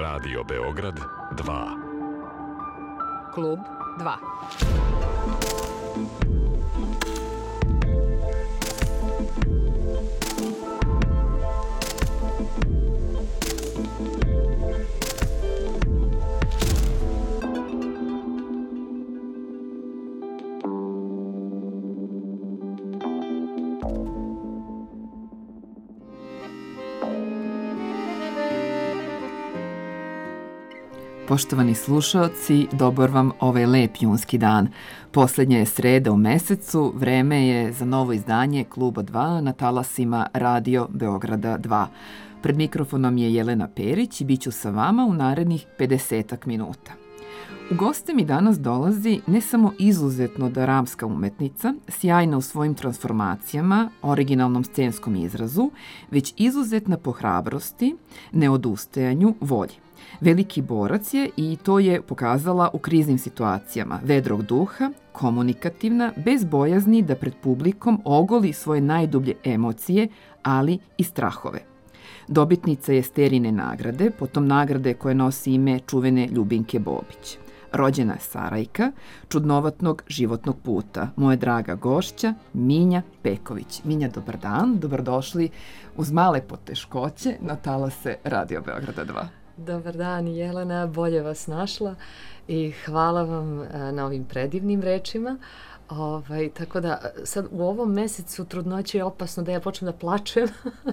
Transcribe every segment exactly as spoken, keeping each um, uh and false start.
Radio Beograd dva. Klub dva. Poštovani slušaoci, dobar vam ovaj lep junski dan. Posljednja je sreda u mesecu, vreme je za novo izdanje Kluba dva na talasima Radio Beograda dva. Pred mikrofonom je Jelena Perić i bit ću sa vama u narednih pedesetak minuta. U goste mi danas dolazi ne samo izuzetno dramska umetnica, sjajna u svojim transformacijama, originalnom scenskom izrazu, već izuzetna po hrabrosti, neodustajanju, volji. Veliki borac je i to je pokazala u kriznim situacijama, vedrog duha, komunikativna, bez bojazni da pred publikom ogoli svoje najdublje emocije, ali i strahove. Dobitnica je Sterine nagrade, potom nagrade koje nosi ime čuvene Ljubinke Bobić. Rođena je Sarajka, čudnovatnog životnog puta. Moja draga gošća, Minja Peković. Minja, dobar dan, dobrodošli uz male poteškoće na talase Radio Beograda dva. Dobar dan, Jelena, bolje vas našla i hvala vam na ovim predivnim rečima. Ovaj, tako da sad u ovom mesecu trudnoće je opasno da ja počnem da plačem,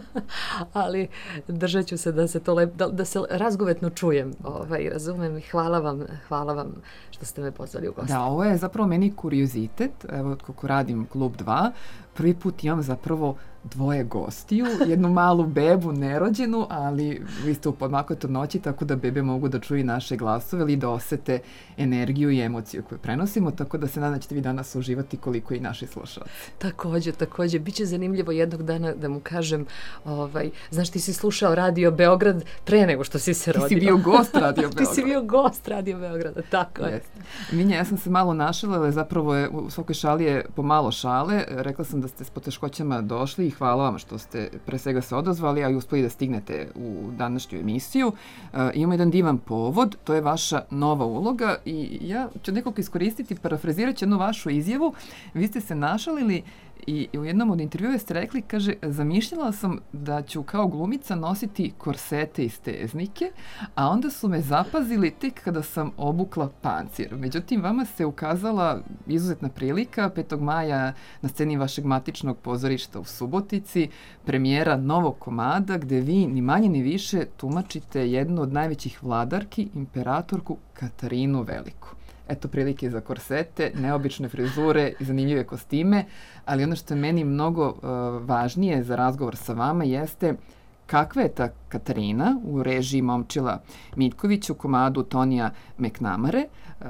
ali držat ću se da se to lep, da, da se razgovetno čujem. Ovaj, razumem i hvala vam, hvala vam što ste me pozvali u goste. Da, ovo je zapravo meni kuriozitet. Evo, kako radim Klub dva, prvi put imam zapravo dvoje gostiju, jednu malu bebu nerođenu, ali vi ste u podmakoj trudnoći, tako da bebe mogu da čuju naše glasove ili da osete energiju i emociju koju prenosimo, tako da se nadam da ćete vi danas uživati koliko i naši slušalci. Također, također. Biće zanimljivo jednog dana da mu kažem, ovaj, znaš, ti si slušao Radio Beograd pre nego što si se rodila. Ti si bio gost Radio Beograda. Ti si bio gost Radio Beograda, tako je. Yes. Minja, ja sam se malo našala, ali zapravo je, u svakoj šali je pomalo šale. Rekla sam da ste s poteškoćama došli i hvala vam što ste pre svega se odazvali, a i uspeli da stignete u današnju emisiju. Uh, imamo jedan divan povod, to je vaša nova uloga i ja ću nekako iskoristiti, parafrazirat ću jednu vašu izjavu. Vi ste se našalili i u jednom od intervjua ste rekli, kaže, zamišljala sam da ću kao glumica nositi korsete i steznike, a onda su me zapazili tek kada sam obukla pancir. Međutim, vama se ukazala izuzetna prilika petog maja na sceni vašeg matičnog pozorišta u Subotici, premijera novog komada gde vi ni manje ni više tumačite jednu od najvećih vladarki, imperatorku Katarinu Veliku. Eto prilike za korsete, neobične frizure i zanimljive kostime, ali ono što je meni mnogo uh, važnije za razgovor sa vama jeste kakva je ta Katarina u režiji Momčila Miljkovića u komadu Tonija McNamare, uh,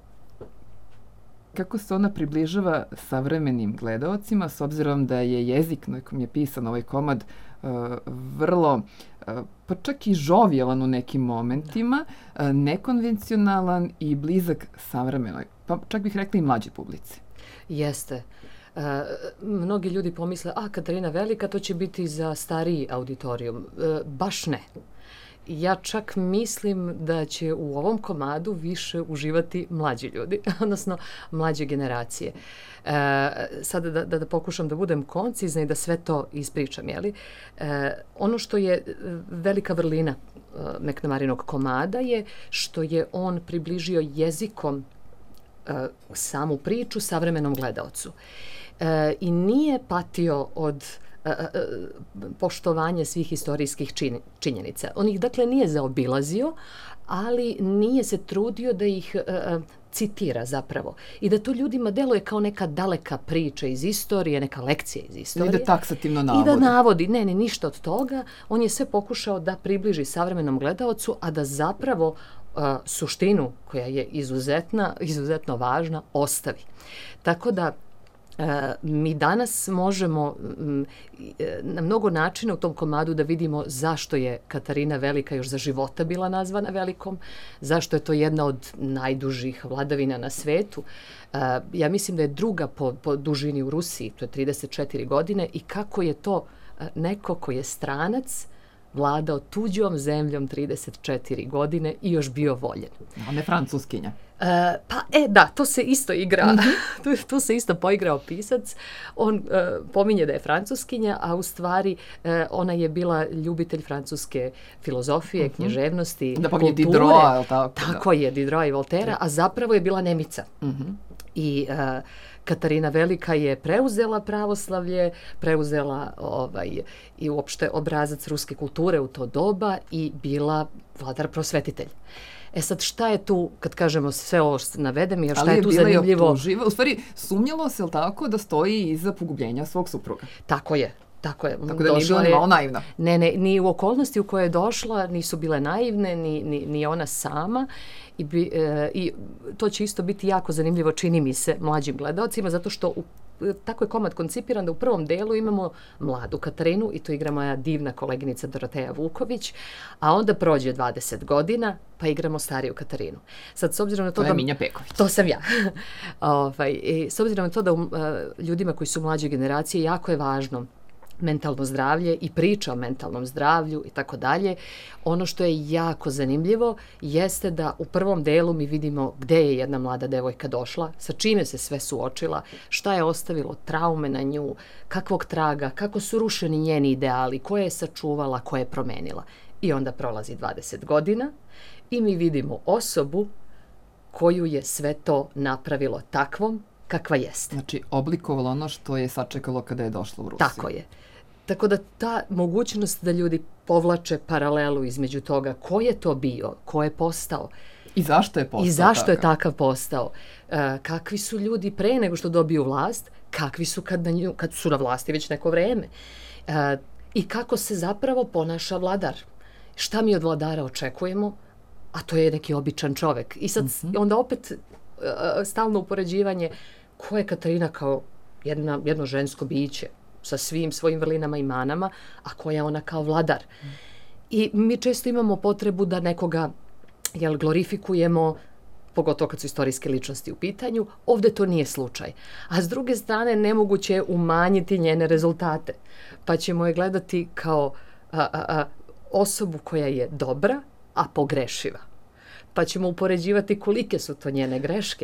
kako se ona približava savremenim gledaocima, s obzirom da je jezik na kojem je pisan ovaj komad uh, vrlo, uh, pa čak i žovijalan u nekim momentima, uh, nekonvencionalan i blizak savremenoj, pa čak bih rekla i mlađoj publici. Jeste. Uh, mnogi ljudi pomisle, a Katarina Velika, to će biti za stariji auditorijum. Uh, baš ne. Ja čak mislim da će u ovom komadu više uživati mlađi ljudi, odnosno mlađe generacije. E, sada da, da, da pokušam da budem koncizna i da sve to ispričam. Jeli? E, ono što je velika vrlina e, McNamarinog komada je što je on približio jezikom e, samu priču savremenom gledaocu. E, I nije patio od poštovanje svih istorijskih čin, činjenica. On ih dakle nije zaobilazio, ali nije se trudio da ih uh, citira zapravo. I da to ljudima deluje kao neka daleka priča iz istorije, neka lekcija iz istorije. I da taksativno navodi. I da navodi. Ne, ne, ništa od toga. On je sve pokušao da približi savremenom gledaocu, a da zapravo uh, suštinu, koja je izuzetna, izuzetno važna, ostavi. Tako da Uh, mi danas možemo um, na mnogo načina u tom komadu da vidimo zašto je Katarina Velika još za života bila nazvana Velikom, zašto je to jedna od najdužih vladavina na svetu. Uh, ja mislim da je druga po, po dužini u Rusiji, to je trideset četiri godine, i kako je to uh, neko koji je stranac vladao tuđom zemljom trideset četiri godine i još bio voljen. A ne francuskinja. E, pa, e, da, to se isto igra, mm-hmm. tu, tu se isto poigrao pisac. On e, pominje da je francuskinja, a u stvari e, ona je bila ljubitelj francuske filozofije, mm-hmm. književnosti, da kulture. Diderota, je li tako? Tako je, Diderota i Voltera, a zapravo je bila Nemica. Mm-hmm. I e, Katarina Velika je preuzela pravoslavlje, preuzela ovaj, i uopšte obrazac ruske kulture u to doba i bila vladar prosvetitelj. E sad, šta je tu, kad kažemo sve ovo što navedem, šta ali je tu bila zanimljivo? Ali je optuživa. U stvari, sumnjalo se, li tako, da stoji iza pogubljenja svog supruga? Tako je. Tako je. Tako da nije bila ni malo naivna. Ne, ne, ni u okolnosti u koje je došla nisu bile naivne, ni, ni, ni ona sama. I, bi, e, I to će isto biti jako zanimljivo, čini mi se, mlađim gledalcima, zato što u, tako je komad koncipiran da u prvom delu imamo mladu Katarinu i to igra moja divna koleginica Doroteja Vuković, a onda prođe dvadeset godina pa igramo stariju Katarinu. Sad, s obzirom na to, to je da... Minja Peković. To sam ja. ovaj, i s obzirom na to da um, ljudima koji su mlađe generacije jako je važno mentalno zdravlje i priča o mentalnom zdravlju i tako dalje. Ono što je jako zanimljivo jeste da u prvom delu mi vidimo gde je jedna mlada devojka došla, sa čime se sve suočila, šta je ostavilo traume na nju, kakvog traga, kako su rušeni njeni ideali, koje je sačuvala, koje je promenila. I onda prolazi dvadeset godina i mi vidimo osobu koju je sve to napravilo takvom kakva jeste. Znači, oblikovalo ono što je sačekalo kada je došlo u Rusiju. Tako je. Tako da ta mogućnost da ljudi povlače paralelu između toga ko je to bio, ko je postao. I zašto je postao I zašto takav? je takav postao. E, kakvi su ljudi pre nego što dobiju vlast, kakvi su kad, na nju, kad su na vlasti već neko vreme. E, I kako se zapravo ponaša vladar. Šta mi od vladara očekujemo, a to je neki običan čovek. I sad mm-hmm. onda opet e, stalno upoređivanje ko je Katarina kao jedna, jedno žensko biće sa svim svojim vrlinama i manama, a koja je ona kao vladar. Mm. I mi često imamo potrebu da nekoga jel, glorifikujemo, pogotovo kad su istorijske ličnosti u pitanju. Ovde to nije slučaj. A s druge strane, nemoguće je umanjiti njene rezultate. Pa ćemo je gledati kao a, a, a, osobu koja je dobra, a pogrešiva. Pa ćemo upoređivati kolike su to njene greške.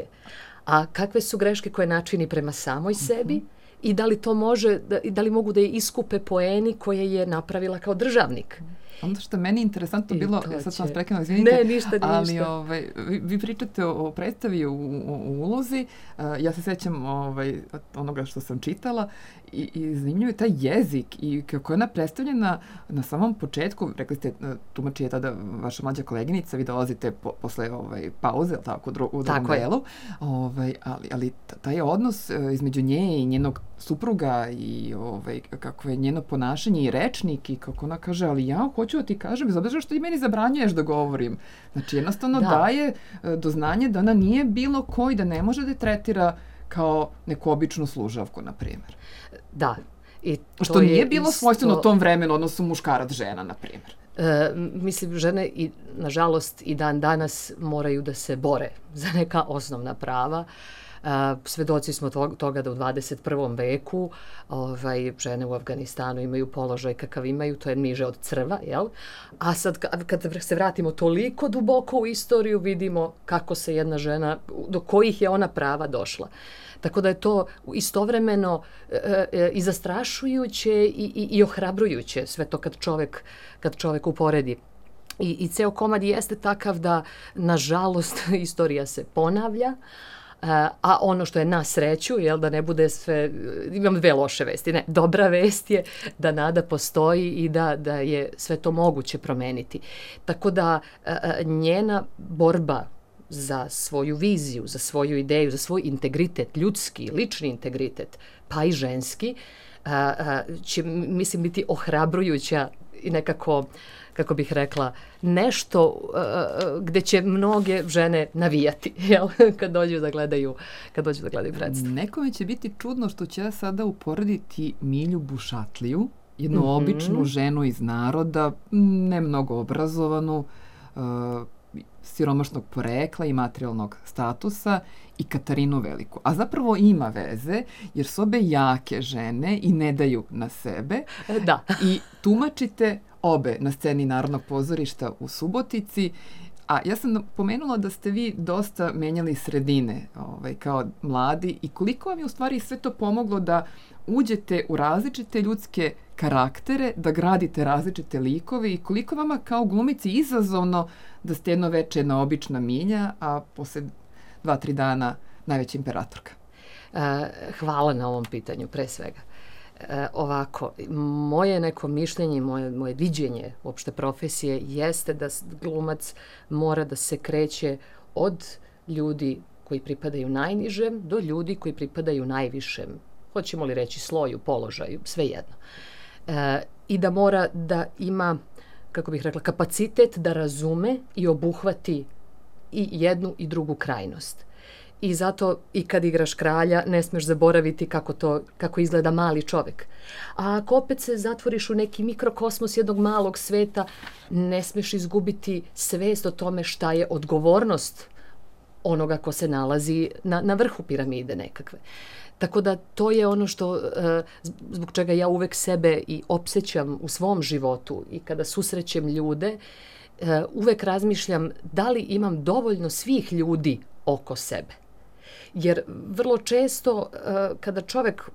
A kakve su greške koje načini prema samoj sebi i da li to može, da, da li mogu da je iskupe poeni koje je napravila kao državnik. Ono što je meni interesantno I bilo, će... sad sam vas prekinula, izvinite, ne, ništa, ništa. ali ovaj, vi, vi pričate o, o predstavi, u, u, u ulozi, uh, ja se sećam ovaj, onoga što sam čitala i, i zanimljivo je taj jezik i kako je ona predstavljena na samom početku, rekli ste, tumači je tada vaša mlađa koleginica, vi dolazite po, posle ovaj, pauze, tako, u, dru, u drugom delu, ovaj, ali, ali taj odnos uh, između nje i njenog supruga i ovaj, kako je njeno ponašanje i rečnik i kako ona kaže, ali ja hoću da ti kažem, bez obzira što ti meni zabranjuješ da govorim. Znači, jednostavno da. daje do znanja da ona nije bilo ko i da ne može da je tretira kao neku običnu služavku, na primjer. Da. I to što nije je bilo isto... svojstveno tom vremenu, odnosno muškarac-žena, na primjer. E, mislim, žene i, nažalost, i dan danas moraju da se bore za neka osnovna prava. Uh, svedoci smo toga da u dvadeset prvom veku ovaj, žene u Afganistanu imaju položaj kakav imaju, to je niže od crva, jel? A sad kad se vratimo toliko duboko u istoriju, vidimo kako se jedna žena, do kojih je ona prava došla. Tako da je to istovremeno e, e, i zastrašujuće i, i, i ohrabrujuće, sve to kad čovek, kad čovek uporedi. I, I ceo komad jeste takav da, nažalost, istorija se ponavlja, a ono što je na sreću, jel, da ne bude sve, imam dve loše vesti, ne, dobra vest je da nada postoji i da, da je sve to moguće promeniti. Tako da njena borba za svoju viziju, za svoju ideju, za svoj integritet, ljudski, lični integritet, pa i ženski, će, mislim, biti ohrabrujuća i nekako, kako bih rekla, nešto uh, gde će mnoge žene navijati, jel? kad dođu da gledaju, kad dođu da gledaju predstavu. Nekome će biti čudno što će ja sada uporediti Milju Bušatliju, jednu mm-hmm. običnu ženu iz naroda, ne mnogo obrazovanu, uh, siromašnog porekla i materijalnog statusa i Katarinu Veliku. A zapravo ima veze, jer su obe jake žene i ne daju na sebe. Da. I tumačite obe na sceni Narodnog pozorišta u Subotici. A ja sam pomenula da ste vi dosta menjali sredine ovaj, kao mladi i koliko vam je u stvari sve to pomoglo da uđete u različite ljudske karaktere, da gradite različite likove i koliko vama kao glumici izazovno da ste jedno veče jedna obična Milja, a posle dva, tri dana najveća imperatorka? Uh, hvala na ovom pitanju, pre svega. E, ovako, moje neko mišljenje, moje, moje viđenje uopšte profesije jeste da glumac mora da se kreće od ljudi koji pripadaju najnižem do ljudi koji pripadaju najvišem, hoćemo li reći sloju, položaju, svejedno. E, I da mora da ima, kako bih rekla, kapacitet da razume i obuhvati i jednu i drugu krajnost. I zato i kad igraš kralja ne smeš zaboraviti kako to kako izgleda mali čovjek. A ako opet se zatvoriš u neki mikrokosmos jednog malog sveta, ne smeš izgubiti svest o tome šta je odgovornost onoga ko se nalazi na, na vrhu piramide nekakve. Tako da to je ono što, zbog čega ja uvek sebe i opsećam u svom životu i kada susrećem ljude, uvek razmišljam da li imam dovoljno svih ljudi oko sebe. Jer vrlo često kada čovjek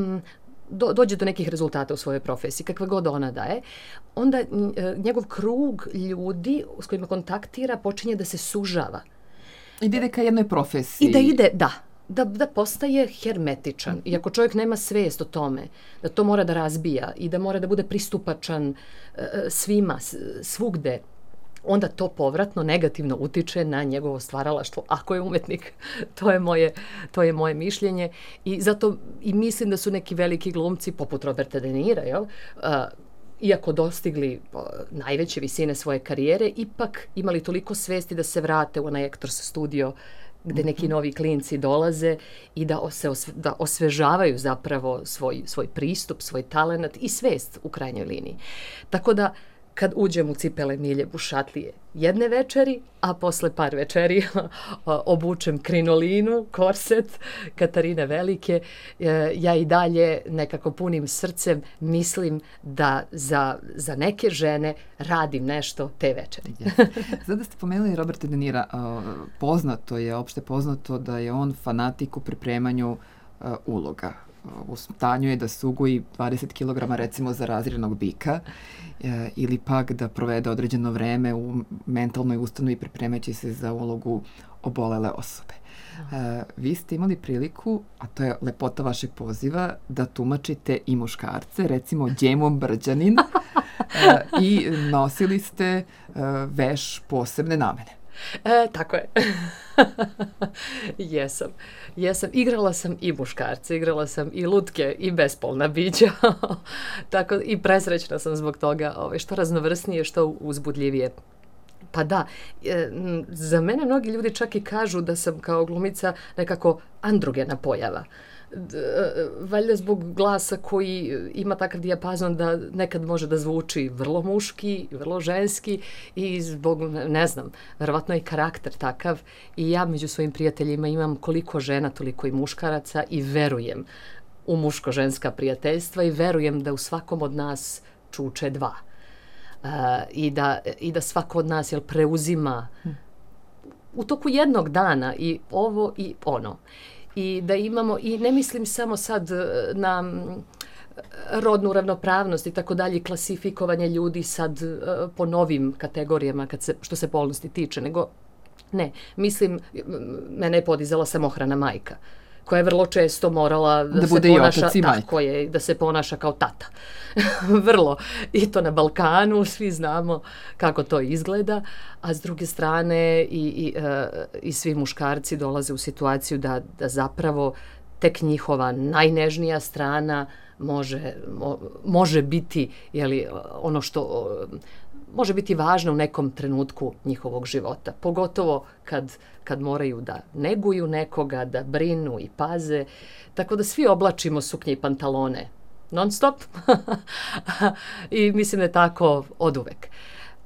do, dođe do nekih rezultata u svojoj profesiji, kakve god ona daje, onda njegov krug ljudi s kojima kontaktira počinje da se sužava. I da ide ka jednoj profesiji. I da ide, da, da, da postaje hermetičan. I ako čovjek nema svijest o tome, da to mora da razbija i da mora da bude pristupačan svima, svugde, onda to povratno negativno utiče na njegovo stvaralaštvo, ako je umetnik. To je moje, to je moje mišljenje. I zato i mislim da su neki veliki glumci, poput Roberta De Nira, jel, uh, iako dostigli uh, najveće visine svoje karijere, ipak imali toliko svesti da se vrate u onaj Actors studio gde neki novi klinci dolaze i da, se osve, da osvežavaju zapravo svoj, svoj pristup, svoj talenat i svest u krajnjoj liniji. Tako da kad uđem u cipele Milje Bušatlije jedne večeri, a posle par večeri obučem krinolinu, korset Katarine Velike, ja i dalje nekako punim srcem mislim da za, za neke žene radim nešto te večeri. Sada ste pomenuli Roberta De Nira, poznato je, opšte poznato da je on fanatik u pripremanju uloga. U stanju je da se ugoji dvadeset kilograma recimo za razrednog bika e, ili pak da provede određeno vreme u mentalnoj ustanovi pripremajući se za ulogu obolele osobe. E, vi ste imali priliku, a to je lepota vašeg poziva, da tumačite i muškarce, recimo Đemom Brđanin e, i nosili ste e, veš posebne namene. E, tako je. Jesam. Jesam. Igrala sam i muškarce, igrala sam i lutke i bespolna bića. Tako i presrećna sam zbog toga, ovaj, što raznovrsnije, što uzbudljivije. Pa da, e, za mene mnogi ljudi čak i kažu da sam kao glumica nekako androgena pojava. D, valjda zbog glasa koji ima takav dijapazon da nekad može da zvuči vrlo muški, vrlo ženski i zbog, ne znam, verovatno je karakter takav i ja među svojim prijateljima imam koliko žena, toliko i muškaraca i verujem u muško-ženska prijateljstva i verujem da u svakom od nas čuče dva. Uh, i, da, I da svako od nas jel, preuzima u toku jednog dana i ovo i ono. I da imamo, i ne mislim samo sad na rodnu ravnopravnost i tako dalje, klasifikovanje ljudi sad po novim kategorijama kad se, što se polnosti tiče, nego ne, mislim, mene je podizala samohrana majka, koja je vrlo često morala da, da se ponaša tako je, da se ponaša kao tata. Vrlo. I to na Balkanu, svi znamo kako to izgleda, a s druge strane i, i, uh, i svi muškarci dolaze u situaciju da, da zapravo tek njihova najnežnija strana može, mo, može biti jeli, ono što uh, može biti važno u nekom trenutku njihovog života. Pogotovo kad, kad moraju da neguju nekoga, da brinu i paze. Tako da svi oblačimo suknje i pantalone non stop. I mislim da je tako od uvek.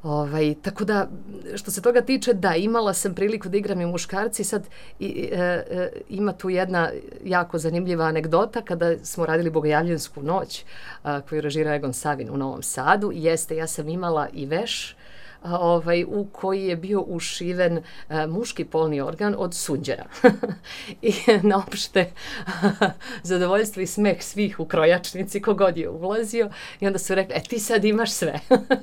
Ovaj, tako da, što se toga tiče, da, imala sam priliku da igram i muškarci. Sad i, e, e, ima tu jedna jako zanimljiva anegdota kada smo radili Bogojavljansku noć a, koju režira Egon Savin u Novom Sadu. Jeste, ja sam imala i veš a, ovaj, u koji je bio ušiven a, muški polni organ od sunđera. I naopšte zadovoljstvo i smeh svih u krojačnici kogod je ulazio i onda su rekli, e ti sad imaš sve.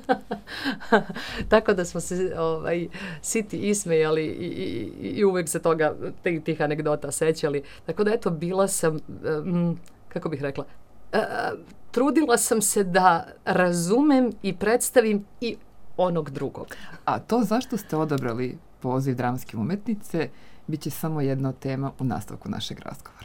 Tako da smo se ovaj, siti ismejali i, i, i uvek se toga, tih, tih anegdota sećali. Tako da eto, bila sam, um, kako bih rekla, uh, trudila sam se da razumem i predstavim i onog drugog. A to zašto ste odabrali poziv dramske umetnice bit će samo jedna od tema u nastavku našeg razgovora.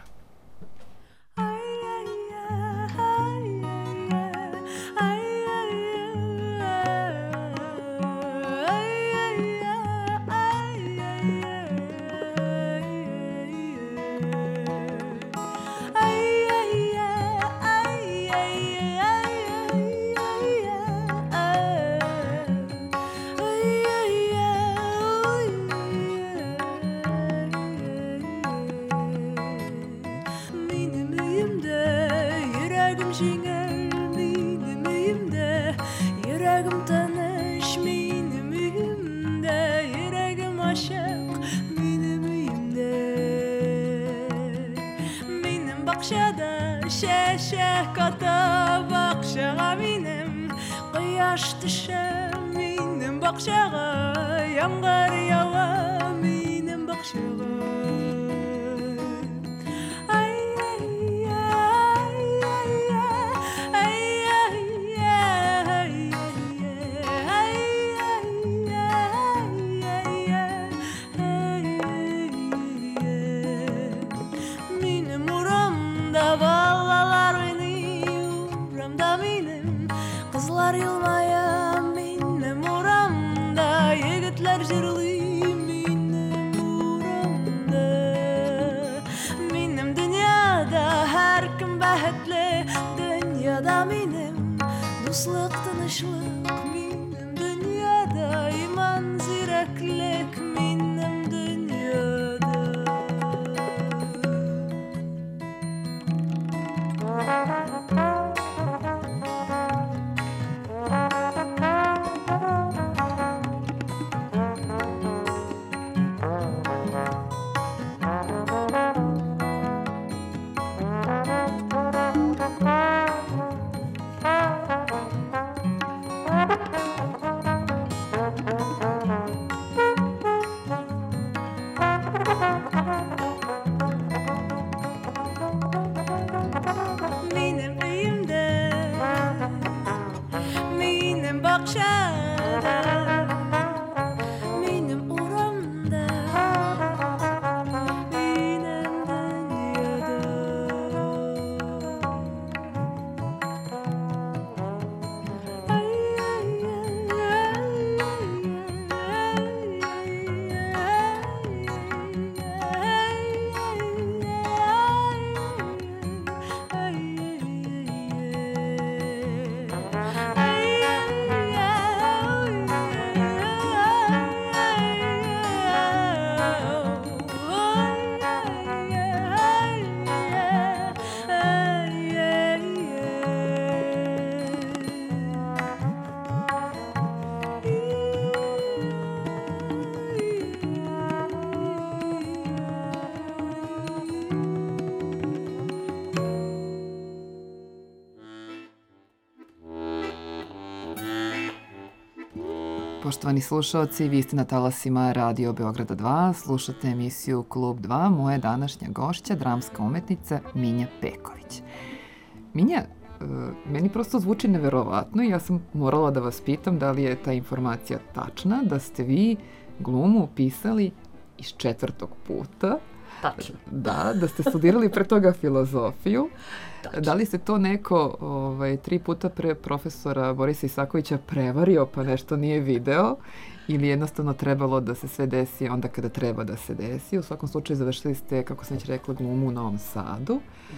Poštovani slušalci, vi ste na talasima Radio Beograda dva, slušate emisiju Klub dva, moja današnja gošća, dramska umetnica Minja Peković. Minja, meni prosto zvuči neverovatno i ja sam morala da vas pitam da li je ta informacija tačna, da ste vi glumu upisali iz četvrtog puta. Tačno. Da, da ste studirali pre toga filozofiju. Tačno. Da li se to neko ovaj, tri puta pre profesora Borisa Isakovića prevario pa nešto nije video ili jednostavno trebalo da se sve desi onda kada treba da se desi? U svakom slučaju završili ste, kako sam već rekla, glumu u Novom Sadu. Da.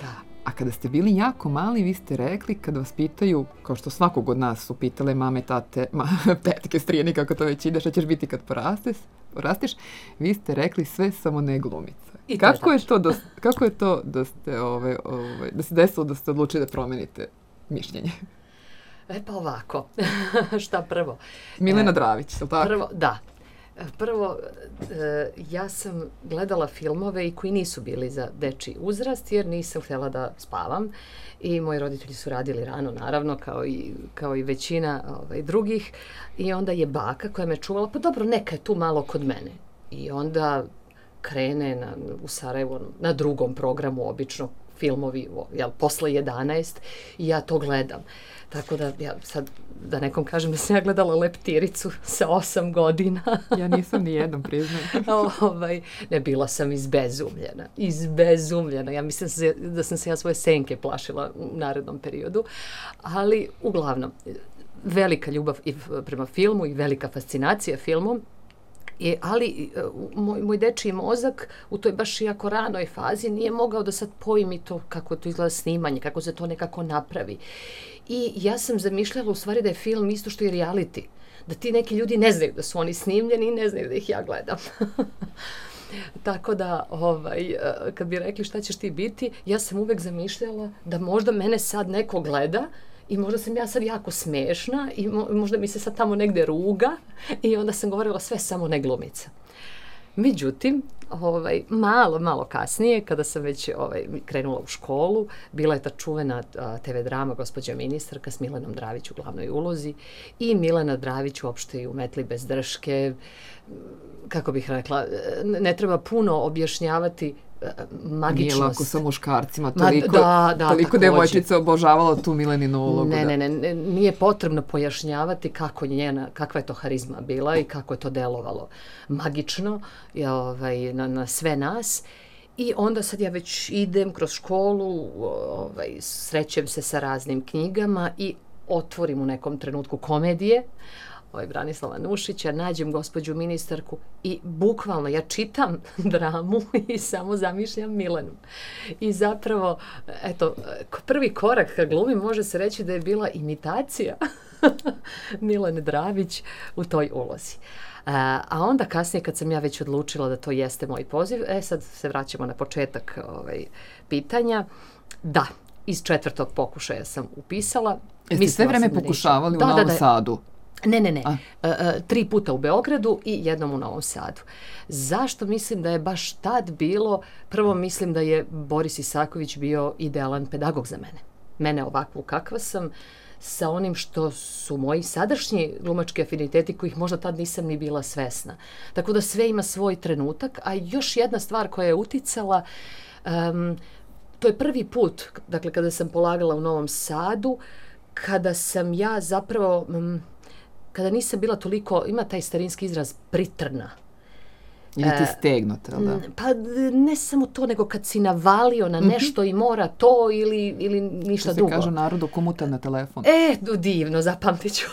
A kada ste bili jako mali, vi ste rekli, kad vas pitaju, kao što svakog od nas su pitale mame, tate, ma, tetke, strijeni, kako to već ide, šta ćeš biti kad porasteš, porasteš, vi ste rekli sve samo ne glumica. I kako, je je to da, kako je to da ste, ove, ove, da se desilo da ste odlučili da promenite mišljenje? E pa ovako, šta prvo? Milena Dravić, je li tako? Prvo, da. Prvo, ja sam gledala filmove i koji nisu bili za dečiji uzrast, jer nisam htjela da spavam. I moji roditelji su radili rano, naravno, kao i, kao i većina ovaj, drugih. I onda je baka koja me čuvala, pa dobro, neka je tu malo kod mene. I onda krene na, u Sarajevu na drugom programu, obično filmovi, jel, posle jedanaest, i ja to gledam. Tako da, ja sad, da nekom kažem da sam ja gledala Leptiricu sa osam godina. Ja nisam ni jednom, priznam. ovaj, ne, bila sam izbezumljena. Izbezumljena. Ja mislim se, da sam se ja svoje senke plašila u narednom periodu. Ali, uglavnom, velika ljubav i prema filmu i velika fascinacija filmom. Je, ali moj, moj dečiji mozak u toj baš jako ranoj fazi nije mogao da sad pojmi to kako to izgleda snimanje, kako se to nekako napravi. I ja sam zamišljala u stvari da je film isto što i reality. Da ti neki ljudi ne znaju da su oni snimljeni i ne znaju da ih ja gledam. Tako da, ovaj, kad bi rekli šta ćeš ti biti, ja sam uvek zamišljala da možda mene sad neko gleda i možda sam ja sad jako smešna i možda mi se sad tamo negde ruga i onda sam govorila sve samo ne glumica. Međutim, ovaj, malo, malo kasnije, kada sam već ovaj, krenula u školu, bila je ta čuvena a, te ve drama Gospođa ministarka s Milenom Dravić u glavnoj ulozi i Milena Dravić uopšte i u Metli bez drške. Kako bih rekla, ne treba puno objašnjavati magičnost. Nije lako sa muškarcima, toliko, Ma, da, da, toliko devojčica obožavala tu Mileninu ulogu. Ne, da. ne, ne, nije potrebno pojašnjavati kako njena, kakva je to harizma bila i kako je to delovalo magično je, ovaj, na, na sve nas. I onda sad ja već idem kroz školu, ovaj, srećem se sa raznim knjigama i otvorim u nekom trenutku komedije, ovaj, Branislava Nušića, nađem Gospođu ministarku i bukvalno ja čitam dramu i samo zamišljam Milenu. I zapravo, eto, prvi korak ka glumi može se reći da je bila imitacija Milene Dravić u toj ulozi. A, a onda kasnije kad sam ja već odlučila da to jeste moj poziv, e sad se vraćamo na početak ovaj, pitanja. Da, iz četvrtog pokušaja sam upisala. Jeste sve vreme pokušavali u da, Novom da, da, Sadu? Ne, ne, ne. A? E, e, tri puta u Beogradu i jednom u Novom Sadu. Zašto mislim da je baš tad bilo? Prvo mislim da je Boris Isaković bio idealan pedagog za mene. Mene ovakvu kakva sam, sa onim što su moji sadašnji glumački afiniteti kojih možda tad nisam ni bila svesna. Tako da sve ima svoj trenutak. A još jedna stvar koja je uticala, um, to je prvi put, dakle kada sam polagala u Novom Sadu, kada sam ja zapravo... Um, kada nisam bila toliko, ima taj starinski izraz, pritrna. Ili ti stegnuta, da? Pa ne samo to, nego kad si navalio na nešto mm-hmm. i mora to ili, ili ništa drugo. Što se kaže narodu ko mutav na telefon. E, divno, zapamtit ću.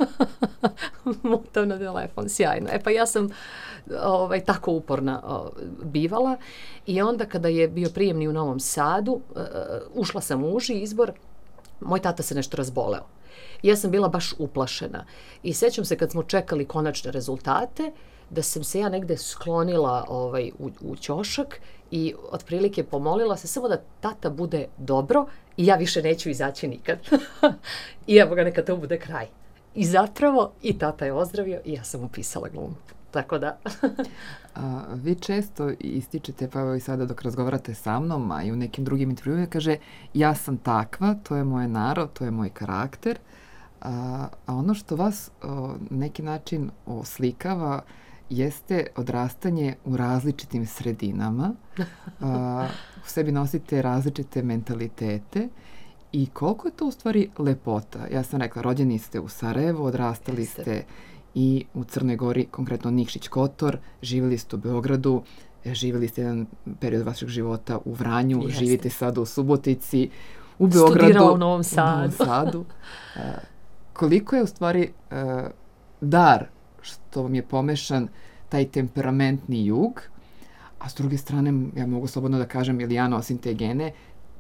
Mutav na telefon, sjajno. E pa ja sam ovaj, tako uporna o, bivala i onda kada je bio prijemni u Novom Sadu, uh, ušla sam u uži izbor, moj tata se nešto razboleo. Ja sam bila baš uplašena i sjećam se kad smo čekali konačne rezultate, da sam se ja negde sklonila ovaj, u, u ćošak i otprilike pomolila se samo da tata bude dobro i ja više neću izaći nikad. I evo ga, neka to bude kraj. I zapravo i tata je ozdravio i ja sam upisala glumu. Tako da... a, vi često ističete, pa evo i sada dok razgovarate sa mnom, a i u nekim drugim intervjuima, kaže ja sam takva, to je moje narav, to je moj karakter. A, a ono što vas o, neki način oslikava jeste odrastanje u različitim sredinama. A, u sebi nosite različite mentalitete i koliko je to u stvari lepota. Ja sam rekla, rođeni ste u Sarajevu, odrastali ste i u Crnoj Gori, konkretno Nikšić Kotor, živjeli ste u Beogradu, živjeli ste jedan period vašeg života u Vranju, Jeste. Živite sada u Subotici, u Beogradu. Studirala u Novom Sadu. U Novom Sadu. A, koliko je u stvari uh, dar što vam je pomešan taj temperamentni jug, a s druge strane, ja mogu slobodno da kažem, ili ja nosim te gene,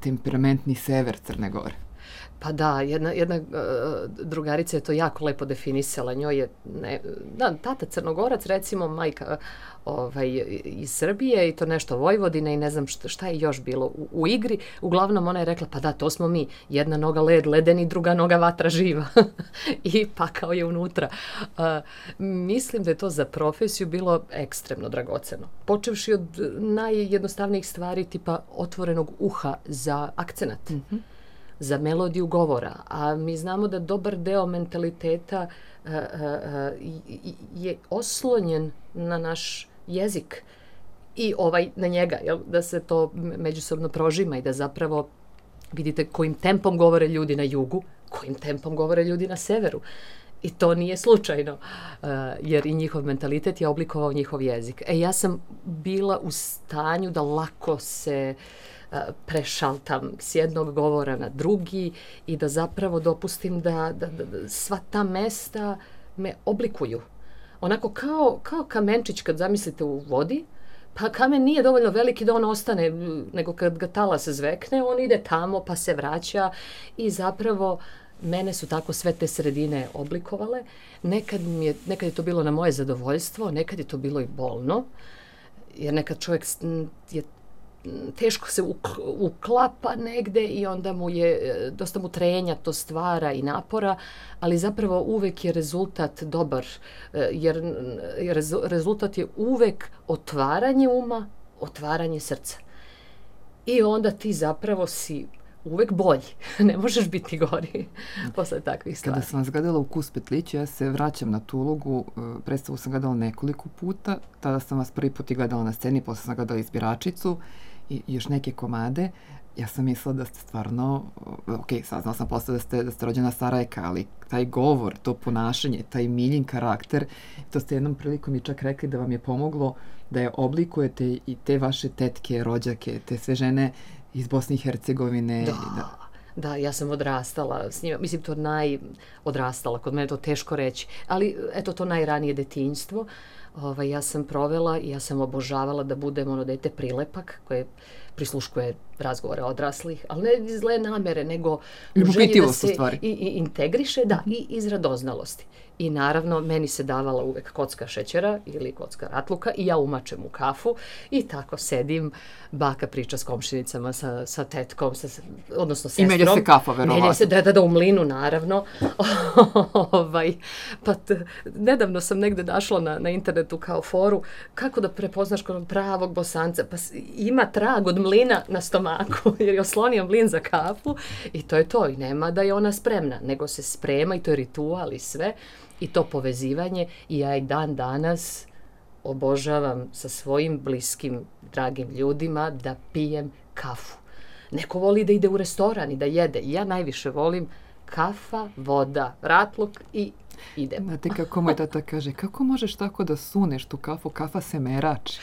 temperamentni sever Crne Gore. Pa da, jedna, jedna uh, drugarica je to jako lepo definisala. Njoj je, ne, da, tata Crnogorac, recimo, majka ovaj, iz Srbije i to nešto Vojvodine i ne znam šta, šta je još bilo u, u igri. Uglavnom ona je rekla, pa da, to smo mi. Jedna noga led, ledeni, druga noga vatra živa. I pakao je unutra. Uh, mislim da je to za profesiju bilo ekstremno dragoceno. Počevši od najjednostavnijih stvari tipa otvorenog uha za akcenat. Mm-hmm. Za melodiju govora, a mi znamo da dobar deo mentaliteta uh, uh, je oslonjen na naš jezik i ovaj na njega, jel? Da se to međusobno prožima i da zapravo vidite kojim tempom govore ljudi na jugu, kojim tempom govore ljudi na severu. I to nije slučajno, uh, jer i njihov mentalitet je oblikovao njihov jezik. E, ja sam bila u stanju da lako se prešaltam s jednog govora na drugi i da zapravo dopustim da, da, da sva ta mesta me oblikuju. Onako kao, kao kamenčić kad zamislite u vodi, pa kamen nije dovoljno veliki da on ostane, nego kad ga talas zvekne, on ide tamo pa se vraća i zapravo mene su tako sve te sredine oblikovale. Nekad, mi je, nekad je to bilo na moje zadovoljstvo, nekad je to bilo i bolno, jer nekad čovjek je teško se uklapa negde i onda mu je, dosta mu trenja to stvara i napora, ali zapravo uvek je rezultat dobar, jer rezultat je uvek otvaranje uma, otvaranje srca. I onda ti zapravo si uvek bolji, ne možeš biti gori posle takvih stvari. Kada sam vas gledala u Kus Petliću, ja se vraćam na tu ulogu, predstavu sam gledala nekoliko puta, tada sam vas prvi put i gledala na sceni, posle sam gledala Izbiračicu i još neke komade. Ja sam mislila da ste stvarno, ok, saznala sam posle da ste, da ste rođena Sarajka, ali taj govor, to ponašanje, taj Miljin karakter, to ste jednom prilikom i čak rekli da vam je pomoglo da je oblikujete i te vaše tetke, rođake, te sve žene iz Bosne i Hercegovine. Da, da. da, ja sam odrastala s njima. Mislim, to naj odrastala, kod mene je to teško reći. Ali, eto, to najranije detinjstvo. Ovaj, ja sam provela i ja sam obožavala da budem ono dete prilepak koje prisluškuje razgovore odraslih, ali ne iz zle namere, nego u želji da se i, i integriše, da, i iz radoznalosti. I naravno, meni se davala uvek kocka šećera ili kocka ratluka i ja umačem u kafu i tako sedim, baka priča s komšinicama, sa, sa tetkom, sa, odnosno sestrom. I melje se kafa, verovatno. Melje se, da, da, da, u mlinu, naravno. ovaj, pa t, nedavno sam negde našla na, na internetu kao foru kako da prepoznaš kod pravog Bosanca. Pa ima trag od mlina na stomaku, jer je oslonio mlin za kafu i to je to. I nema da je ona spremna, nego se sprema i to je ritual i sve. I to povezivanje i ja i dan danas obožavam sa svojim bliskim, dragim ljudima da pijem kafu. Neko voli da ide u restoran i da jede. Ja najviše volim kafa, voda, ratluk i idem. Znate kako moj tata kaže, kako možeš tako da suneš tu kafu, kafa se merači?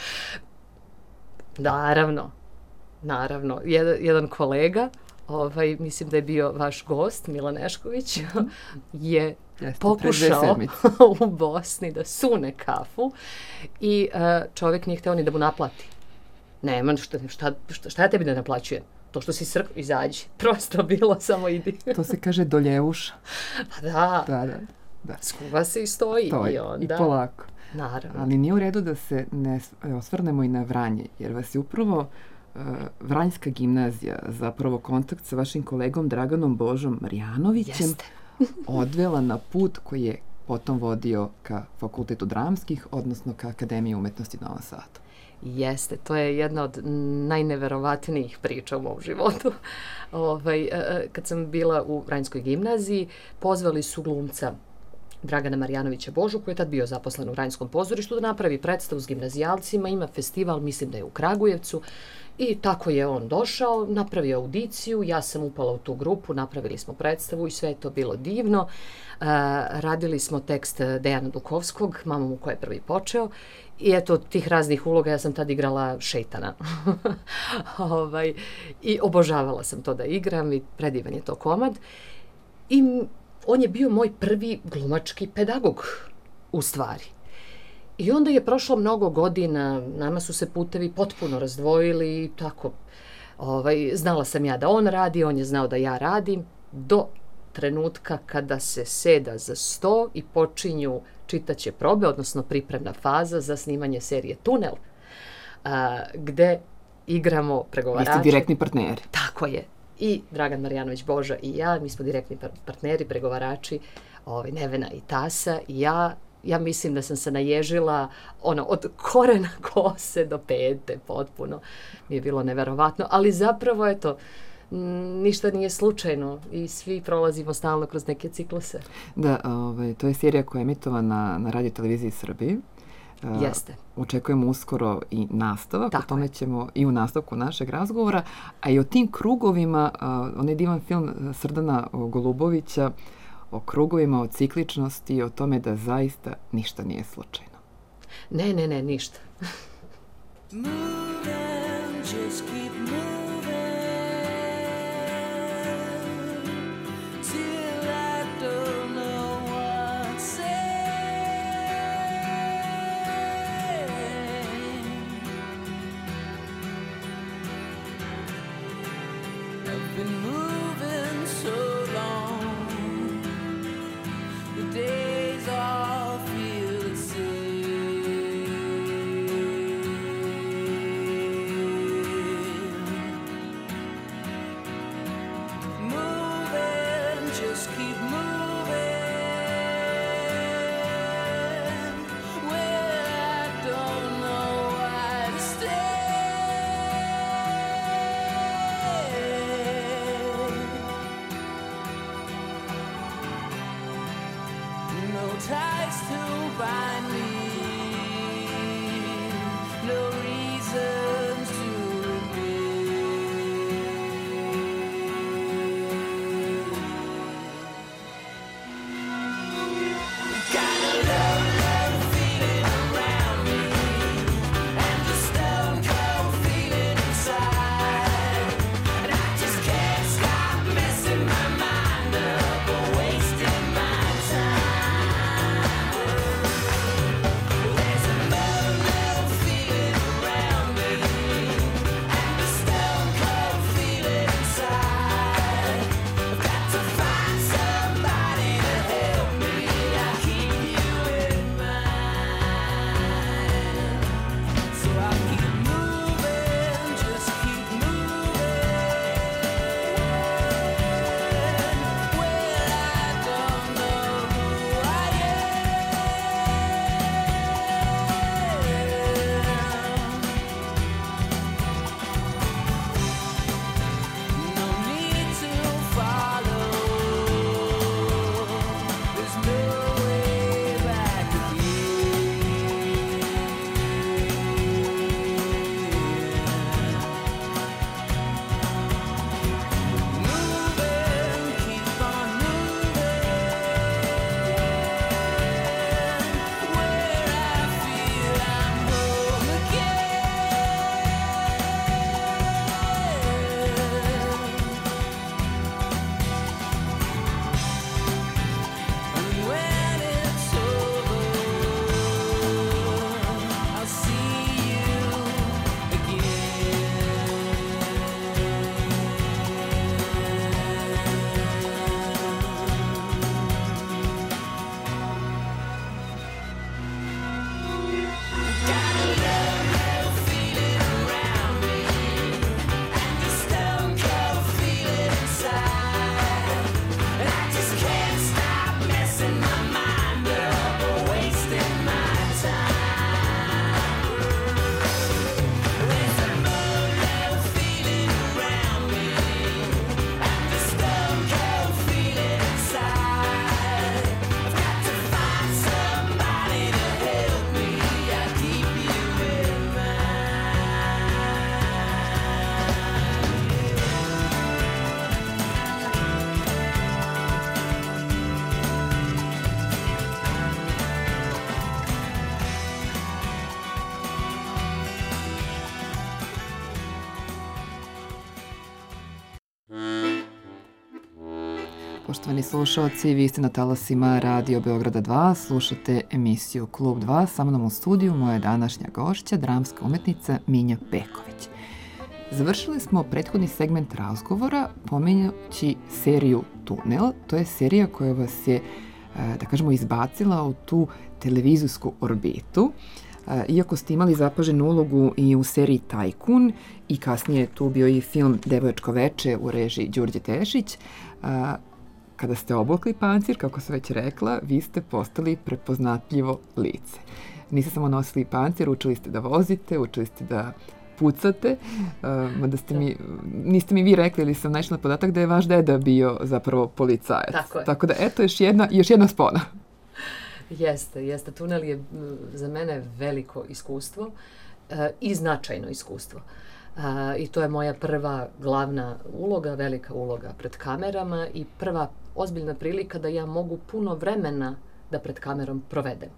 Naravno, naravno. Jedan, jedan kolega, ovaj, mislim da je bio vaš gost, Milan Nešković, je Jeste, pokušao u Bosni da sune kafu i uh, čovjek nije hteo ni da mu naplati. Nema, šta, šta, šta, šta ja tebi da naplaćujem? To što si srk, izađi. Prosto bilo, samo idi. To se kaže doljevuša. Pa da. Da, da. da. Skuva se i stoji. stoji. I onda... I polako. Naravno. Ali nije u redu da se ne osvrnemo i na Vranje, jer vas je upravo uh, Vranjska gimnazija, zapravo kontakt sa vašim kolegom Draganom Božom Marjanovićem, Jeste. odvela na put koji je potom vodio ka Fakultetu dramskih, odnosno ka Akademiji umetnosti u Novom Sadu. Jeste, to je jedna od najneverovatnijih priča u mom životu. Ovaj, kad sam bila u Vranjskoj gimnaziji, pozvali su glumca Dragana Marjanovića Božu, koji je tad bio zaposlen u Vranjskom pozorištu, da napravi predstavu s gimnazijalcima, ima festival, mislim da je u Kragujevcu, i tako je on došao, napravio audiciju, ja sam upala u tu grupu, napravili smo predstavu i sve je to bilo divno. Uh, radili smo tekst Dejana Dukovskog, Mama mu ko je prvi počeo, i eto, od tih raznih uloga ja sam tad igrala šejtana. ovaj, I obožavala sam to da igram i predivan je to komad. I on je bio moj prvi glumački pedagog, u stvari. I onda je prošlo mnogo godina, nama su se putevi potpuno razdvojili i tako. Ovaj, znala sam ja da on radi, on je znao da ja radim, do trenutka kada se seda za sto i počinju čitaće probe, odnosno pripremna faza za snimanje serije Tunel, a, gde igramo pregovarače. Vi ste direktni partneri. Tako je. I Dragan Marjanović Boža i ja, mi smo direktni partneri, pregovarači, ovaj, Nevena i Tasa i ja. Ja mislim da sam se naježila ono, od korena kose do pete potpuno. Mi je bilo neverovatno, ali zapravo eto, ništa nije slučajno i svi prolazimo stalno kroz neke cikluse. Da, ovaj, to je serija koja je emitovana na Radio Televiziji Srbiji. Jeste. Uh, očekujemo uskoro i nastavak, Tako o tome ćemo i u nastavku našeg razgovora, a i o tim krugovima, uh, onaj divan film Srdana Golubovića, o krugovima, o cikličnosti i o tome da zaista ništa nije slučajno. Ne, ne, ne, ništa. Moving, just keep moving till I don't know what to say. I've been moving so long, the days all feel the same. Moving, just keep moving. Well, I don't know why to stay. No ties to bind me, no reasons to remain. Got a love, love feeling around me, and a stone cold feeling inside, and I just can't stop messing my mind up or wasting my time. There's a love, love feeling around me, and a stone cold feeling inside. I've got to find somebody to help me. I keep you in mind, so I keep moving, just keep moving. Well, I don't know who I am. No need to follow. There's no way back again. Moving, keep on moving. Where I feel I'm home again. And when it's over, I'll see you again. Got a love, love feeling around me, and a stone cold feeling inside, and I just can't stop messing my mind up or wasting my time. There's a love, love feeling around me, and a stone cold feeling inside. I've got to find somebody to help me. I keep you in Poštovani slušalci, vi ste na talasima Radio Beograda dva, slušate emisiju Klub dva, sa mnom u studiju moja današnja gošća, dramska umetnica Minja Peković. Završili smo prethodni segment razgovora pominjući seriju Tunel. To je serija koja vas je, da kažemo, izbacila u tu televizijsku orbitu. Iako ste imali zapaženu ulogu i u seriji Tajkun i kasnije tu bio i film Devojačko veče u režiji Đurđe Tešić, kada ste obukli pancir, kako sam već rekla, vi ste postali prepoznatljivo lice. Niste samo nosili pancir, učili ste da vozite, učili ste da pucate, mada ste mi, niste mi vi rekli ili sam naišla na podatak da je vaš deda bio zapravo policajac. Tako je. Tako da eto još jedna, još jedna spona. Jeste, jeste. Tunel je za mene veliko iskustvo e, i značajno iskustvo. E, I to je moja prva glavna uloga, velika uloga pred kamerama i prva ozbiljna prilika da ja mogu puno vremena da pred kamerom provedem.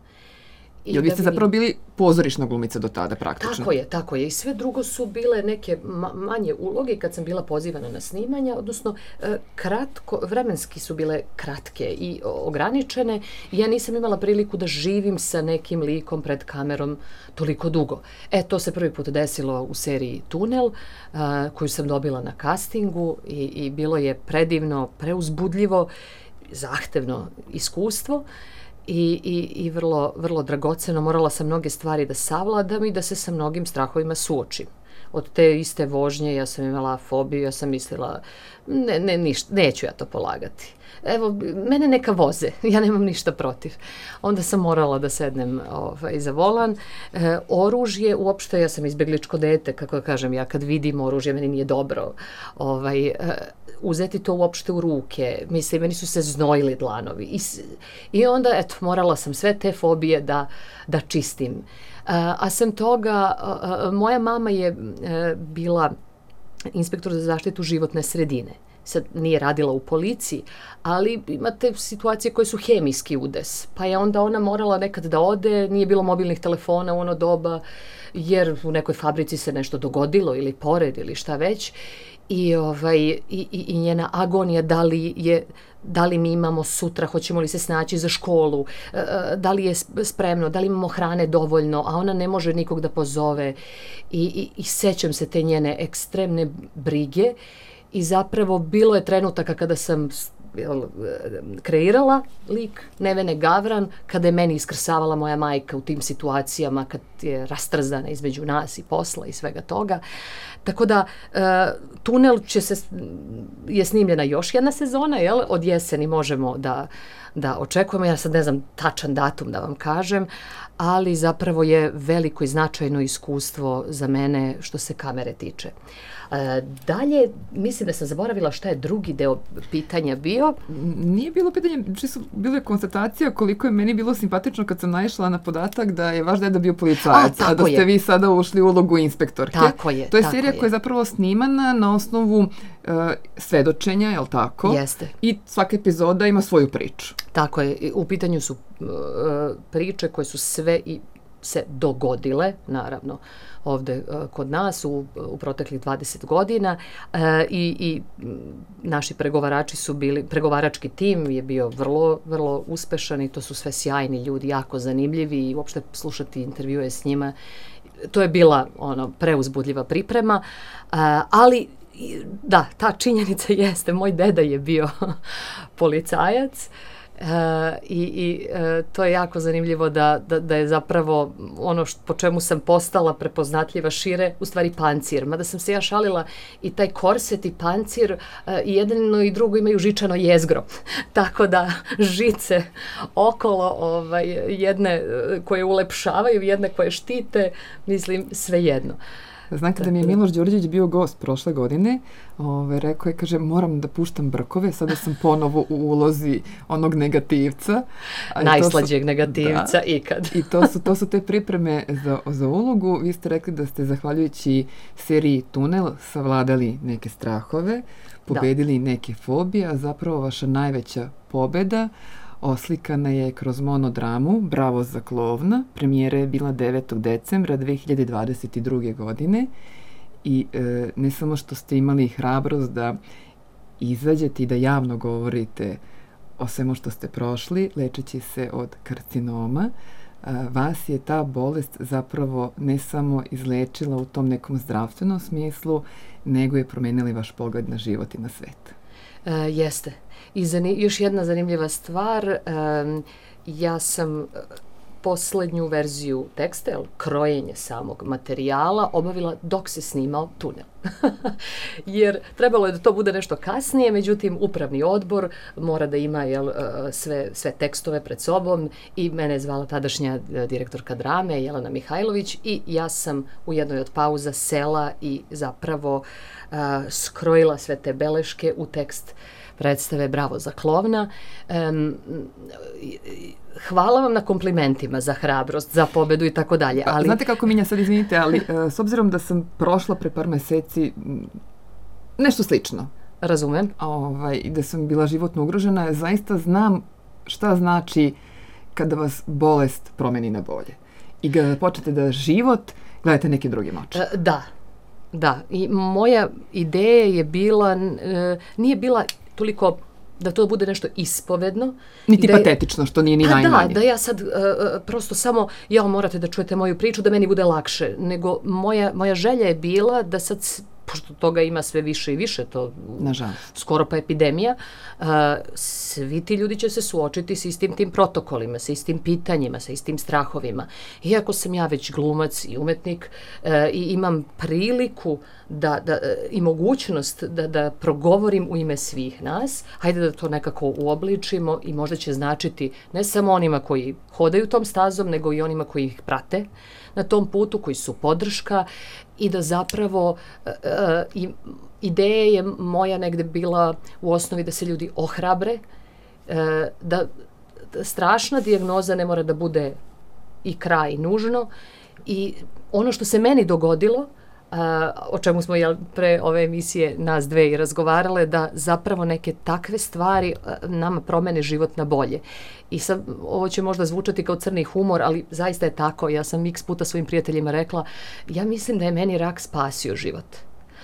I Jel vi da ste vidim- zapravo bili pozorišna glumica do tada praktično? Tako je, tako je. I sve drugo su bile neke ma- manje uloge kad sam bila pozivana na snimanja, odnosno e, kratko, vremenski su bile kratke i o- ograničene. Ja nisam imala priliku da živim sa nekim likom pred kamerom toliko dugo. E, to se prvi put desilo u seriji Tunel, a, koju sam dobila na castingu i, i bilo je predivno, preuzbudljivo, zahtevno iskustvo. I, i, i vrlo, vrlo dragoceno. Morala sam mnoge stvari da savladam i da se sa mnogim strahovima suočim. Od te iste vožnje ja sam imala fobiju, ja sam mislila, ne, ne, ništa, neću ja to polagati. Evo, mene neka voze, ja nemam ništa protiv. Onda sam morala da sednem ovaj, za volan. E, oružje, uopšte ja sam izbegličko dete, kako da kažem, ja kad vidim oružje, meni nije dobro. Ovaj, e, uzeti to uopšte u ruke, mislim, meni su se znojili dlanovi. I, s- i onda, eto, morala sam sve te fobije da, da čistim. A, a sem toga, a, a, moja mama je e, bila inspektor za zaštitu životne sredine. Sad nije radila u policiji, ali imate situacije koje su hemijski udes. Pa je onda ona morala nekad da ode, nije bilo mobilnih telefona u ono doba, jer u nekoj fabrici se nešto dogodilo ili pored ili šta već. I, ovaj, i, i, i njena agonija da li je da li mi imamo sutra, hoćemo li se snaći za školu, e, e, da li je sp- spremno, da li imamo hrane dovoljno, a ona ne može nikog da pozove. I, i, i sećam se te njene ekstremne brige i zapravo bilo je trenutaka kada sam s- jel, e, kreirala lik Nevene Gavran, kada je meni iskrsavala moja majka u tim situacijama kad je rastrzana između nas i posla i svega toga. Tako da, e, Tunel će se, je snimljena još jedna sezona, jel? Od jeseni možemo da, da očekujemo. Ja sad ne znam tačan datum da vam kažem, ali zapravo je veliko i značajno iskustvo za mene što se kamere tiče. E, dalje, mislim da sam zaboravila šta je drugi deo pitanja bio. Nije bilo pitanje, čisto bilo je konstatacija koliko je meni bilo simpatično kad sam naišla na podatak da je vaš deda bio policajac, A, a, tako da ste je. vi sada ušli u ulogu inspektorke. Tako je, To je tako serija je. koja je zapravo snimana na osnovu e, svedočenja, je li tako? Jeste. I svaka epizoda ima svoju priču. Tako je, i u pitanju su e, priče koje su sve i se dogodile, naravno, ovde e, kod nas u, u proteklih dvadeset godina e, i, i m, naši pregovarači su bili, pregovarački tim je bio vrlo, vrlo uspešan i to su sve sjajni ljudi, jako zanimljivi i uopšte slušati intervjue s njima. To je bila ono preuzbudljiva priprema, a, ali i- da, ta činjenica jeste, moj deda je bio policajac. E, i, i e, to je jako zanimljivo da, da, da je zapravo ono št, po čemu sam postala prepoznatljiva šire, u stvari pancir. Mada sam se ja šalila i taj korset i pancir e, i jedno i drugo imaju žičano jezgro. Tako da žice okolo ovaj, jedne e, koje ulepšavaju, jedne koje štite, mislim svejedno. Znam kada mi je Miloš Đorđević bio gost prošle godine, ove, rekao je, kaže, moram da puštam brkove, sada sam ponovo u ulozi onog negativca. A i to su- Najslađeg negativca Da. ikad. I to su, to su te pripreme za, za ulogu. Vi ste rekli da ste, zahvaljujući seriji Tunel, savladali neke strahove, pobedili neke fobije, a zapravo vaša najveća pobeda oslikana je kroz monodramu Bravo za klovna. Premijera je bila devetog decembra dve hiljade dvadeset druge. godine i e, ne samo što ste imali hrabrost da izađete i da javno govorite o svemu što ste prošli, lečeći se od karcinoma, a, vas je ta bolest zapravo ne samo izlečila u tom nekom zdravstvenom smislu, nego je promenila i vaš pogled na život i na svet. E, jeste. I zani- još jedna zanimljiva stvar, e, ja sam poslednju verziju teksta, jel, krojenje samog materijala, obavila dok se snimao tunel. Jer trebalo je da to bude nešto kasnije, međutim, upravni odbor mora da ima, jel, sve, sve tekstove pred sobom i mene je zvala tadašnja direktorka drame, Jelena Mihajlović, i ja sam u jednoj od pauza sela i zapravo uh, skrojila sve te beleške u tekst predstave Bravo za klovna. Um, hvala vam na komplimentima za hrabrost, za pobedu i tako dalje. Pa, znate kako, Minja, sad izvinite, ali uh, s obzirom da sam prošla pre par meseci m, nešto slično. Razumem. Ovaj, i da sam bila životno ugrožena, zaista znam šta znači kada vas bolest promeni na bolje. I kada počnete da život gledate nekim drugim očima. E, Da, da. I moja ideja je bila, e, nije bila toliko da to bude nešto ispovedno. Niti da je- patetično, što nije ni Pa najmanje. da, da ja sad uh, uh, prosto samo, ja morate da čujete moju priču, da meni bude lakše, nego moja, moja želja je bila da sad, s- pošto toga ima sve više i više, to Nažalost. skoro pa epidemija, uh, svi ti ljudi će se suočiti sa istim tim protokolima, sa istim pitanjima, sa istim strahovima. Iako sam ja već glumac i umetnik uh, i imam priliku da, da, uh, i mogućnost da, da progovorim u ime svih nas, hajde da to nekako uobličimo i možda će značiti ne samo onima koji hodaju tom stazom, nego i onima koji ih prate na tom putu, koji su podrška, i da zapravo uh, uh, i ideja je moja negde bila u osnovi da se ljudi ohrabre, uh, da, da strašna dijagnoza ne mora da bude i kraj nužno, i ono što se meni dogodilo, Uh, o čemu smo, jel, pre ove emisije nas dve i razgovarale, da zapravo neke takve stvari uh, nama promene život na bolje. I sad, ovo će možda zvučati kao crni humor, ali zaista je tako. Ja sam x puta svojim prijateljima rekla, ja mislim da je meni rak spasio život.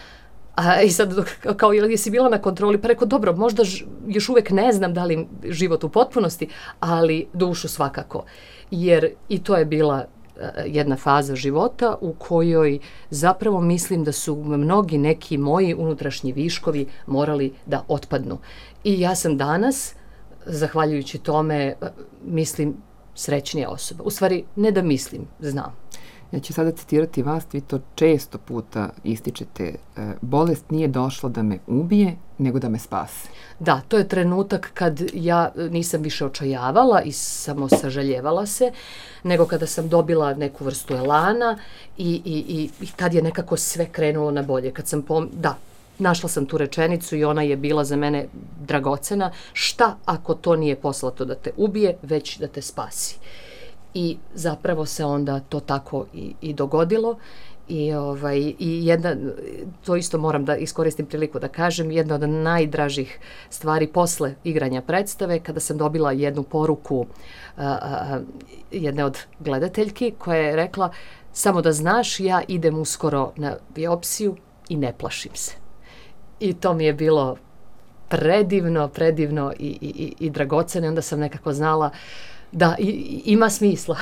A, I sad, dok, kao, jel, jesi bila na kontroli? Pa rekao, dobro, možda ž, još uvek ne znam da li život u potpunosti, ali dušu svakako. Jer i to je bila jedna faza života u kojoj zapravo mislim da su mnogi neki moji unutrašnji viškovi morali da otpadnu. I ja sam danas, zahvaljujući tome, mislim, srećnija osoba. U stvari, ne da mislim, znam. Ja ću sada citirati vas, vi to često puta ističete. E, bolest nije došla da me ubije, nego da me spase. Da, to je trenutak kad ja nisam više očajavala i samo sažaljevala se, nego kada sam dobila neku vrstu elana i, i, i, i tad je nekako sve krenulo na bolje. Kad sam pom... Da, našla sam tu rečenicu i ona je bila za mene dragocena. Šta ako to nije poslato da te ubije, već da te spasi? I zapravo se onda to tako i, i dogodilo. I, ovaj, i jedna, to isto moram da iskoristim priliku da kažem, jedna od najdražih stvari posle igranja predstave, kada sam dobila jednu poruku a, a, jedne od gledateljki koja je rekla, samo da znaš, ja idem uskoro na biopsiju i ne plašim se. I to mi je bilo predivno, predivno i, i, i, i dragoceno, i onda sam nekako znala da i, i, ima smisla.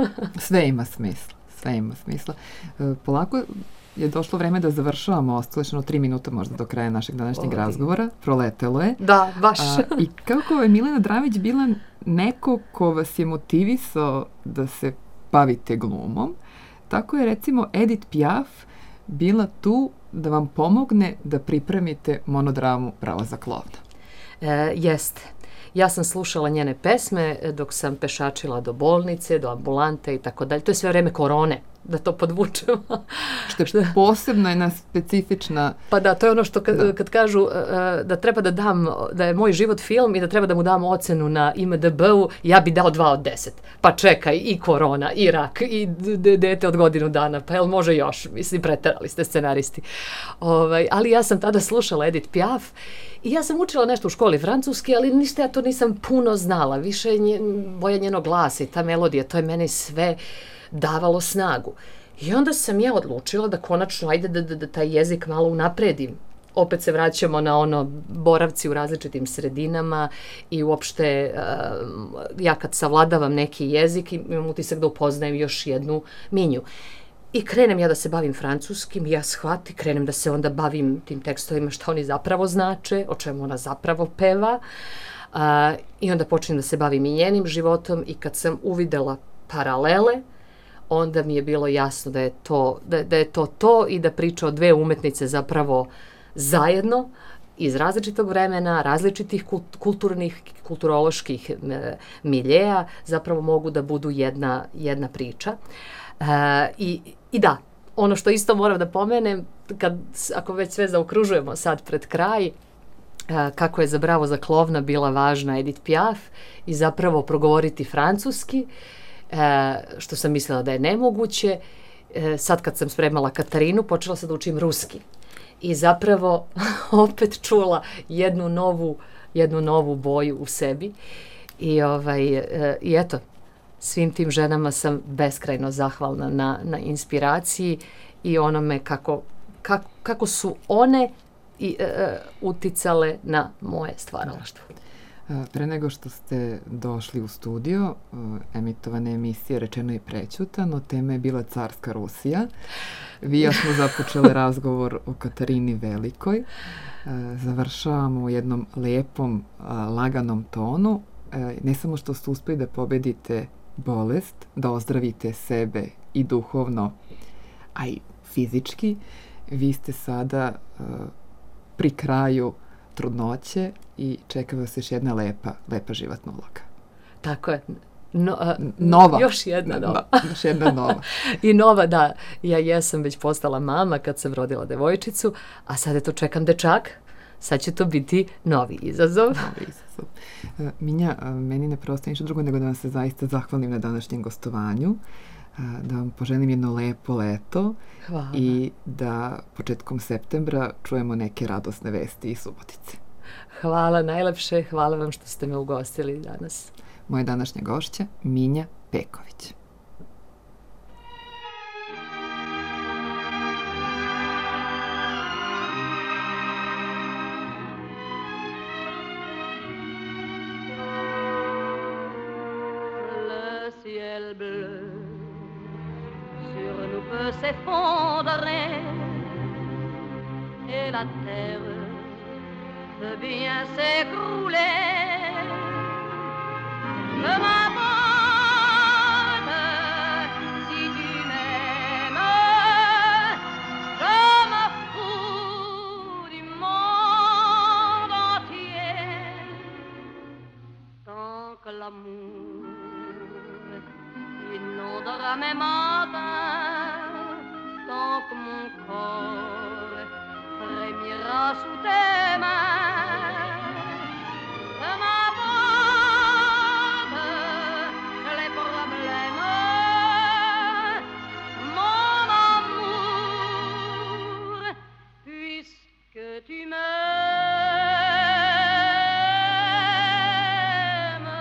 Sve ima smisla. Sve ima smisla. E, polako je došlo vreme da završavamo, ostalo je tri minuta možda do kraja našeg današnjeg Oj. razgovora. Proletelo je. Da, baš. A, I kako je Milena Dravić bila neko ko vas je motivisao da se bavite glumom, tako je recimo Edith Piaf bila tu da vam pomogne da pripremite monodramu Bravo za klovna. E, jeste. Ja sam slušala njene pesme dok sam pešačila do bolnice, do ambulante i tako dalje. To je sve vreme korone, da to podvučemo. Što je posebno jedna specifična... Pa da, to je ono što kad, Da. kad kažu uh, da treba da dam, da je moj život film i da treba da mu dam ocenu na I M D B-u, ja bi dao dva od deset. Pa čekaj, i korona, i rak, i d- dete od godinu dana, pa jel može još? Mislim, preterali ste scenaristi. Ovaj, ali ja sam tada slušala Edith Piaf i ja sam učila nešto u školi francuski, ali ništa ja to nisam puno znala. Više nje, boja njenog glasa i ta melodija, to je mene sve davalo snagu. I onda sam ja odlučila da konačno, ajde da, da, da taj jezik malo unapredim opet se vraćamo na ono boravci u različitim sredinama i uopšte uh, ja kad savladavam neki jezik imam utisak da upoznajem još jednu Minju. I krenem ja da se bavim francuskim, ja shvati, krenem da se onda bavim tim tekstovima šta oni zapravo znače, o čemu ona zapravo peva. Uh, I onda počnem da se bavim i njenim životom i kad sam uvidela paralele, onda mi je bilo jasno da je to, da, da je to to i da priča o dve umetnice zapravo zajedno iz različitog vremena, različitih kulturnih, kulturoloških e, miljeja zapravo mogu da budu jedna, jedna priča. E, i, I da, ono što isto moram da pomenem, kad, ako već sve zaokružujemo sad pred kraj, kako je za Bravo za klovna bila važna Edith Piaf i zapravo progovoriti francuski, što sam mislila da je nemoguće. Sad kad sam spremala Katarinu, počela sam da učim ruski. I zapravo opet čula jednu novu, jednu novu boju u sebi. I, ovaj, i eto, svim tim ženama sam beskrajno zahvalna na, na inspiraciji i onome kako, kako, kako su one i e, uticale na moje stvaralaštvo. Pre nego što ste došli u studio, emitovane emisije Rečeno i prećutano, tema je bila Carska Rusija. Vi ja smo započeli razgovor o Katarini Velikoj. Završavamo u jednom lepom, laganom tonu. Ne samo što ste uspeli da pobedite bolest, da ozdravite sebe i duhovno, a i fizički, vi ste sada pri kraju trudnoće i čeka vas još jedna lepa, lepa životna uloga. Tako je. No, a, nova. Još jedna nova. No, još jedna nova. I nova, da. Ja jesam već postala mama kad sam rodila devojčicu, a sad je to čekam dečak. Sad će to biti novi izazov. Novi izazov. Uh, Minja, uh, meni ne preostaje ništa drugo nego da vam se zaista zahvalim na današnjem gostovanju, uh, da vam poželim jedno lepo leto. Hvala. I da početkom septembra čujemo neke radosne vesti iz Subotice. Hvala najlepše, hvala vam što ste me ugostili danas. Moja današnja gošća, Minja Peković. Le ciel bleu sur nous peut s'effondrer et la terre peut bien s'écrouler. Peu m'importe si tu m'aimes, je me fous du monde entier tant que l'amour inondera mes matins, tant que mon corps frémira sous tes mains. Que m'importe les problèmes, mon amour, puisque tu m'aimes.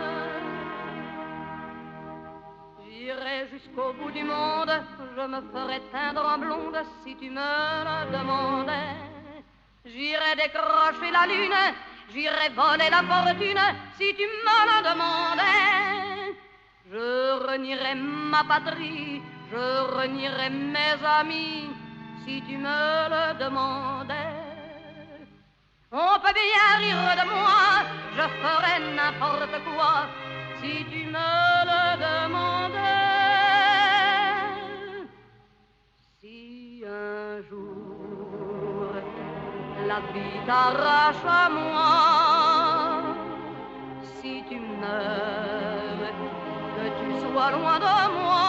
J'irai jusqu'au bout du monde, je me ferai teindre en blonde si tu me le demandais. J'irai décrocher la lune, j'irai voler la fortune si tu me le demandais. Je renierai ma patrie, je renierai mes amis si tu me le demandais. On peut bien rire de moi, je ferai n'importe quoi si tu me le demandais. Si un jour la vie t'arrache à moi, si tu meurs, que tu sois loin de moi,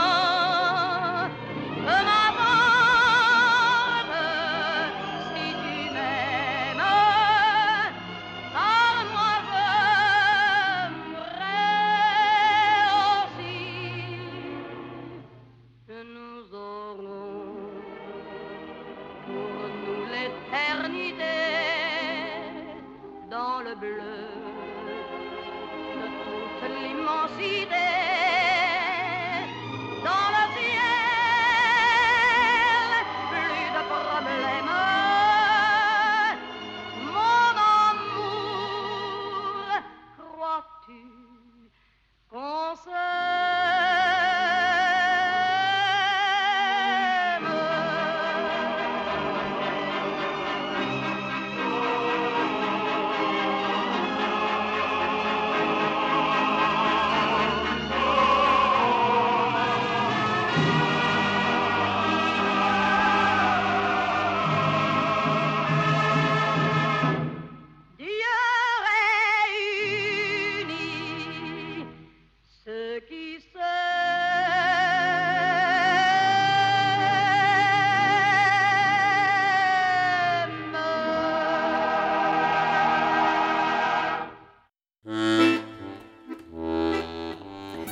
peu m'importe si tu m'aimes, car moi j'aimerais aussi que nous aurons pour nous l'éternité dans le bleu de toute l'immensité, dans le ciel, plus de problèmes,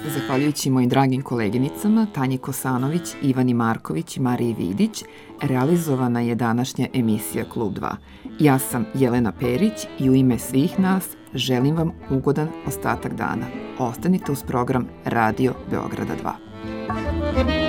Zahvaljujući mojim dragim koleginicama Tanji Kosanović, Ivani Marković i Mariji Vidić, realizovana je današnja emisija Klub dva. Ja sam Jelena Perić i u ime svih nas želim vam ugodan ostatak dana. Ostanite uz program Radio Beograda dva.